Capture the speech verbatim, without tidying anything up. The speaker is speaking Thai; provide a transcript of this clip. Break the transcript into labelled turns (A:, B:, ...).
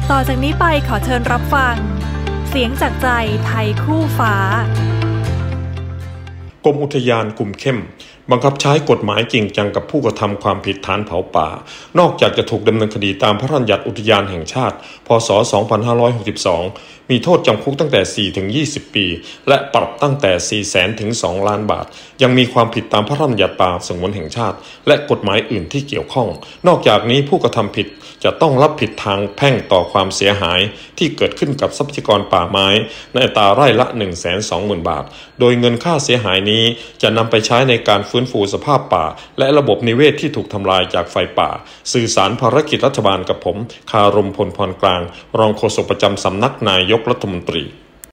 A: ต่อจากนี้ไปขอเชิญรับฟังเสียงจากใจไทยคู่ฟ้าก
B: รมอุทยานคุมเข้มบังคับใช้กฎหมายจริงจังกับผู้กระทำความผิดฐานเผาป่านอกจากจะถูกดำเนินคดีตามพระราชบัญญัติอุทยานแห่งชาติพ.ศ. สองพันห้าร้อยหกสิบสองมีโทษจำคุกตั้งแต่ สี่ถึงยี่สิบ ปีและปรับตั้งแต่ สี่แสน ถึง สอง ล้านบาทยังมีความผิดตามพระราชบัญญัติป่าสงวนแห่งชาติและกฎหมายอื่นที่เกี่ยวข้องนอกจากนี้ผู้กระทำผิดจะต้องรับผิดทางแพ่งต่อความเสียหายที่เกิดขึ้นกับทรัพยากรป่าไม้ในอัตราไร่ละ หนึ่งแสนสองหมื่น บาทโดยเงินค่าเสียหายนี้จะนำไปใช้ในการฟื้นฟูสภาพป่าและระบบนิเวศที่ถูกทำลายจากไฟป่าสื่อสารภารกิจรัฐบาลกับผมคารมพลพรกลางรองโฆษกประจำสำนักนายกรัฐมนตรี